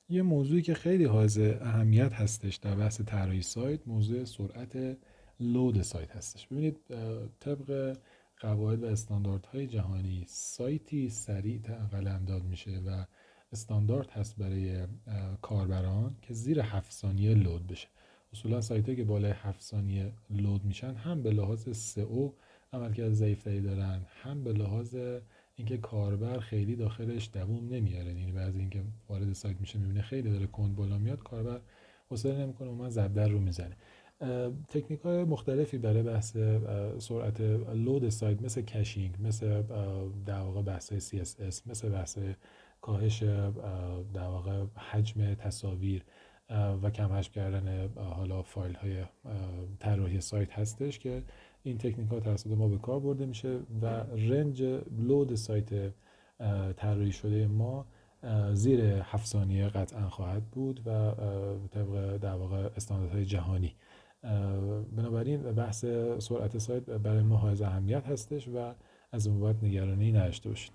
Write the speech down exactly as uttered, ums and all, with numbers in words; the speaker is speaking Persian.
یه موضوعی که خیلی حائز اهمیت هستش در بحث طراحی سایت، موضوع سرعت لود سایت هستش. ببینید طبق قواعد و استانداردهای جهانی، سایتی سریع قلمداد میشه و استاندارد هست برای کاربران که زیر هفت ثانیه لود بشه. اصولا سایت که بالای هفت ثانیه لود میشن هم به لحاظ سئو عملکرد ضعیف‌تری دارن، هم به لحاظ اینکه کاربر خیلی داخلش دووم نمیاره. یعنی بعضی اینکه وارد سایت میشه میبینه خیلی داره کند بالا میاد، کاربر حوصله نمیکنه و من زبدر رو میزنه. تکنیک های مختلفی برای بحث سرعت لود سایت، مثل کشینگ، مثل در واقع بحث سی اس اس، مثل بحث کاهش در واقع حجم تصاویر و کم حجم کردن حالا فایل های طراحی سایت هستش که این تکنیک ها توسط ما به کار برده میشه و رنج لود سایت طراحی شده ما زیر هفت ثانیه قطعا خواهد بود و طبق در واقع استانداردهای جهانی. بنابراین بحث سرعت سایت برای ما حائز اهمیت هستش و از اون بابت نگرانی نداشته باشید.